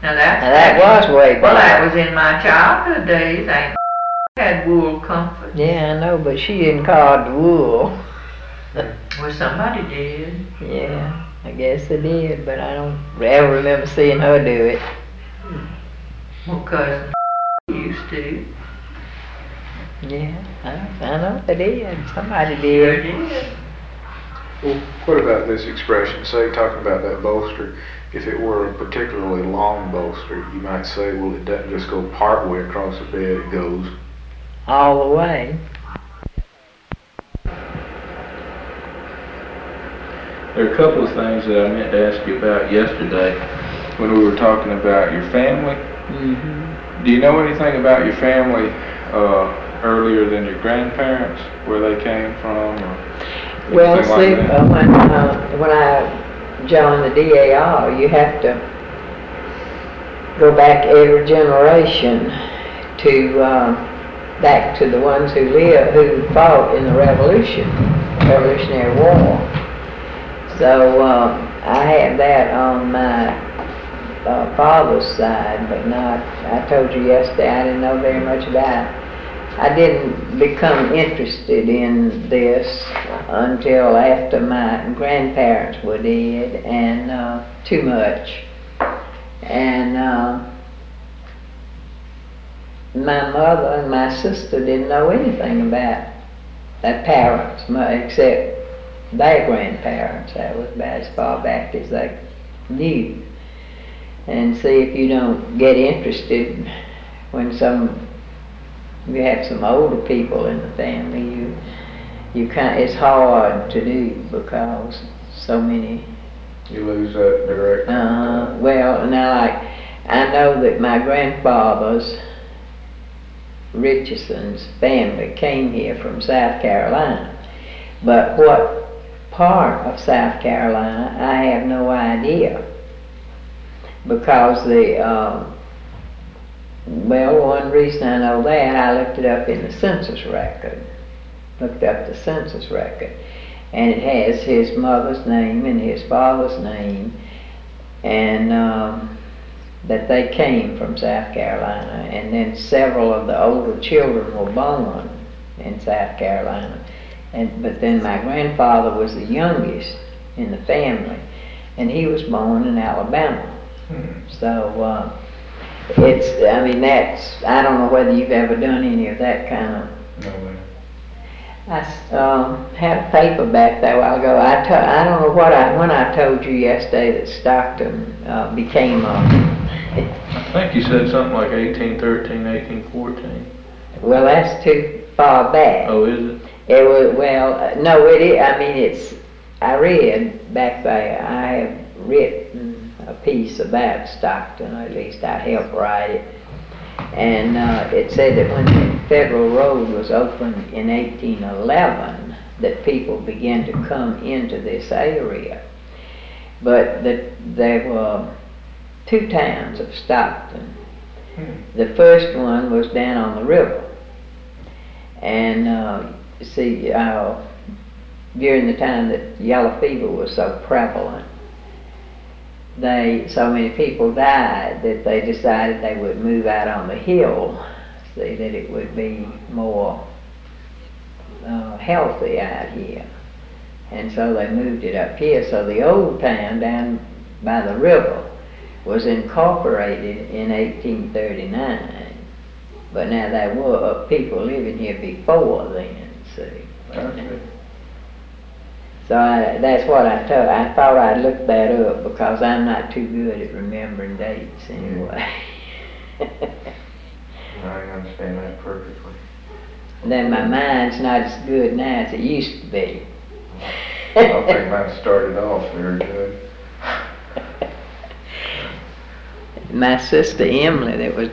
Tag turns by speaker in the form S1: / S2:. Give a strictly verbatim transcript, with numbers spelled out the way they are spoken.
S1: Now that's
S2: Now that was way back.
S1: Well, that was in my childhood days. I had wool comforts.
S2: Yeah, I know, but she didn't call it wool.
S1: Well, somebody did.
S2: Yeah, I guess they did, but I don't ever remember seeing her do it.
S1: Well, cousin used to.
S2: Yeah, I, I know they did. Somebody
S1: Sure
S2: did.
S1: did.
S3: Well, what about this expression? Say, talking about that bolster, if it were a particularly long bolster, you might say, well, it doesn't just go part way across the bed, it goes
S2: All the way.
S4: There are a couple of things that I meant to ask you about yesterday when we were talking about your family.
S2: Mm-hmm.
S4: Do you know anything about your family uh, earlier than your grandparents, where they came from? Or
S2: Well,
S4: anything
S2: see,
S4: like that?
S2: uh, when, uh, when I joined the D A R, you have to go back every generation to, um, back to the ones who lived, who fought in the Revolution, Revolutionary War. So, um, I have that on my uh, father's side, but not, I told you yesterday I didn't know very much about it. I didn't become interested in this until after my grandparents were dead, and uh, too much. And uh, my mother and my sister didn't know anything about their parents, except their grandparents. That was about as far back as they knew. And see, if you don't get interested when some you have some older people in the family, you you kind it's hard to do because so many.
S3: You lose that direct.
S2: Uh, well, now I I know that my grandfather's Richardson's family came here from South Carolina, but what part of South Carolina I have no idea, because the uh, well, one reason I know that, I looked it up in the census record. Looked up the census record. And it has his mother's name and his father's name, and um, that they came from South Carolina. And then several of the older children were born in South Carolina. And but then my grandfather was the youngest in the family, and he was born in Alabama.
S4: Hmm.
S2: So, uh, It's, I mean, that's, I don't know whether you've ever done any of that kind of.
S4: No way.
S2: I um, had a paper back there a while ago. I, to, I don't know what I, when I told you yesterday that Stockton uh, became a.
S4: I think you said something like eighteen thirteen, eighteen fourteen.
S2: Well, that's too far back.
S4: Oh, is it?
S2: It was, well, uh, no, it is, I mean, it's, I read back there, I have written a piece about Stockton, or at least I helped write it, and uh, it said that when the Federal Road was opened in eighteen eleven, that people began to come into this area, but that there were two towns of Stockton.
S4: Hmm.
S2: The first one was down on the river, and uh, see, uh, during the time that yellow fever was so prevalent, they so many people died that they decided they would move out on the hill, see that it would be more uh, healthy out here, and so they moved it up here. So the old town down by the river was incorporated in eighteen thirty-nine, but now there were people living here before then, see.
S4: Okay.
S2: So I, that's what I told. I thought I'd look that up because I'm not too good at remembering dates anyway.
S3: I understand that perfectly.
S2: Then my mind's not as good now as it used to be.
S3: I don't think mine started off very good.
S2: My sister Emily, that was